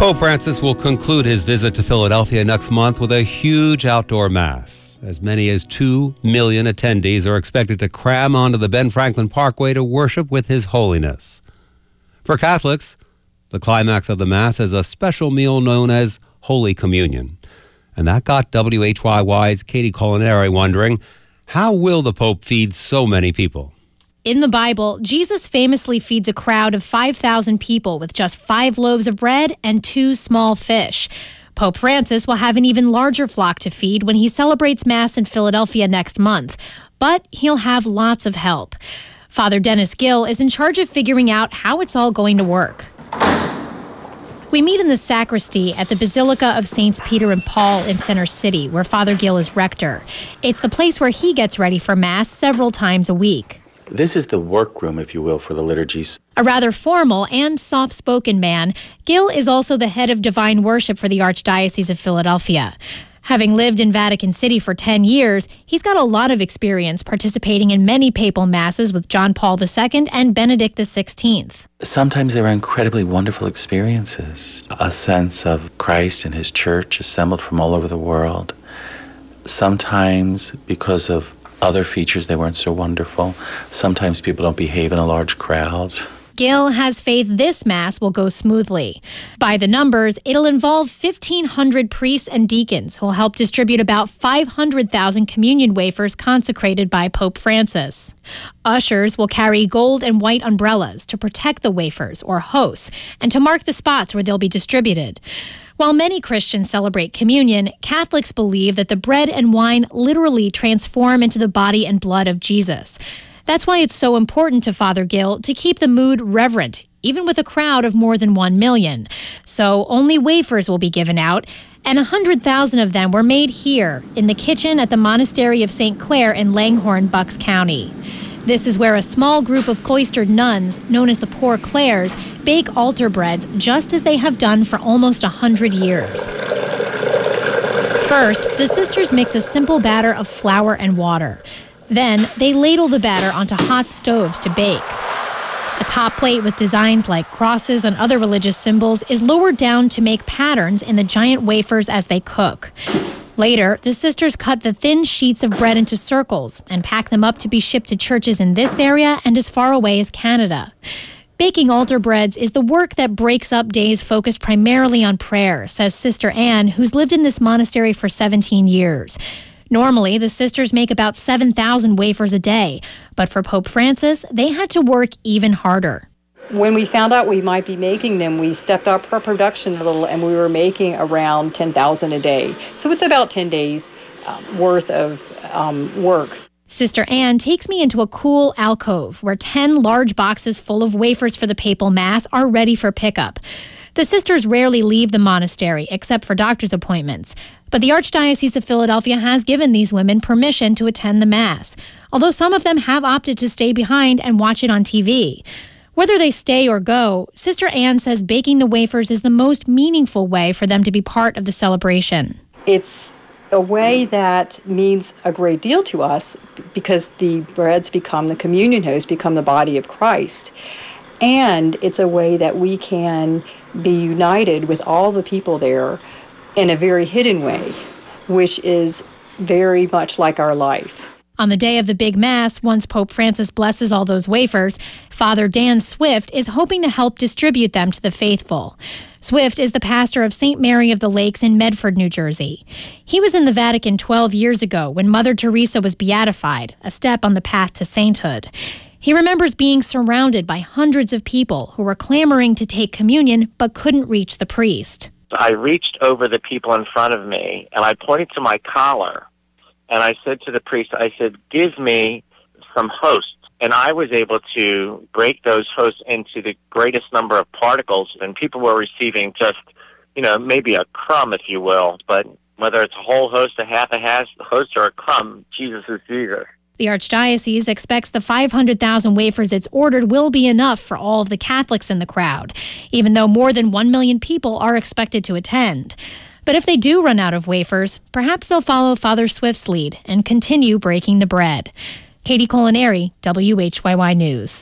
Pope Francis will conclude his visit to Philadelphia next month with a huge outdoor mass. As many as 2 million attendees are expected to cram onto the Ben Franklin Parkway to worship with His Holiness. For Catholics, the climax of the Mass is a special meal known as Holy Communion. And that got WHYY's Katie Culinary wondering, how will the Pope feed so many people? In the Bible, Jesus famously feeds a crowd of 5,000 people with just 5 loaves of bread and 2 small fish. Pope Francis will have an even larger flock to feed when he celebrates Mass in Philadelphia next month, but he'll have lots of help. Father Dennis Gill is in charge of figuring out how it's all going to work. We meet in the sacristy at the Basilica of Saints Peter and Paul in Center City, where Father Gill is rector. It's the place where he gets ready for Mass several times a week. This is the workroom, if you will, for the liturgies. A rather formal and soft-spoken man, Gill is also the head of divine worship for the Archdiocese of Philadelphia. Having lived in Vatican City for 10 years, he's got a lot of experience participating in many papal masses with John Paul II and Benedict XVI. Sometimes they were incredibly wonderful experiences. A sense of Christ and his church assembled from all over the world. Sometimes, because of other features, they weren't so wonderful. Sometimes people don't behave in a large crowd. Gill has faith this Mass will go smoothly. By the numbers, it'll involve 1,500 priests and deacons who will help distribute about 500,000 communion wafers consecrated by Pope Francis. Ushers will carry gold and white umbrellas to protect the wafers or hosts and to mark the spots where they'll be distributed. While many Christians celebrate communion, Catholics believe that the bread and wine literally transform into the body and blood of Jesus. That's why it's so important to Father Gill to keep the mood reverent, even with a crowd of more than 1 million. So only wafers will be given out, and 100,000 of them were made here in the kitchen at the Monastery of St. Clare in Langhorne, Bucks County. This is where a small group of cloistered nuns, known as the Poor Clares, bake altar breads just as they have done for almost 100 years. First, the sisters mix a simple batter of flour and water. Then, they ladle the batter onto hot stoves to bake. A top plate with designs like crosses and other religious symbols is lowered down to make patterns in the giant wafers as they cook. Later, the sisters cut the thin sheets of bread into circles and pack them up to be shipped to churches in this area and as far away as Canada. Baking altar breads is the work that breaks up days focused primarily on prayer, says Sister Anne, who's lived in this monastery for 17 years. Normally, the sisters make about 7,000 wafers a day, but for Pope Francis, they had to work even harder. When we found out we might be making them, we stepped up our production a little, and we were making around 10,000 a day. So it's about 10 days worth of work. Sister Anne takes me into a cool alcove where 10 large boxes full of wafers for the papal Mass are ready for pickup. The sisters rarely leave the monastery, except for doctor's appointments. But the Archdiocese of Philadelphia has given these women permission to attend the Mass, although some of them have opted to stay behind and watch it on TV. Whether they stay or go, Sister Anne says baking the wafers is the most meaningful way for them to be part of the celebration. It's a way that means a great deal to us because the breads become the communion host, become the body of Christ. And it's a way that we can be united with all the people there in a very hidden way, which is very much like our life. On the day of the big Mass, once Pope Francis blesses all those wafers, Father Dan Swift is hoping to help distribute them to the faithful. Swift is the pastor of St. Mary of the Lakes in Medford, New Jersey. He was in the Vatican 12 years ago when Mother Teresa was beatified, a step on the path to sainthood. He remembers being surrounded by hundreds of people who were clamoring to take communion but couldn't reach the priest. I reached over the people in front of me and I pointed to my collar. And I said to the priest, I said, give me some hosts. And I was able to break those hosts into the greatest number of particles. And people were receiving just, maybe a crumb, if you will. But whether it's a whole host, a half a host, or a crumb, Jesus is Jesus. The Archdiocese expects the 500,000 wafers it's ordered will be enough for all of the Catholics in the crowd, even though more than 1 million people are expected to attend. But if they do run out of wafers, perhaps they'll follow Father Swift's lead and continue breaking the bread. Katie Culinary, WHYY News.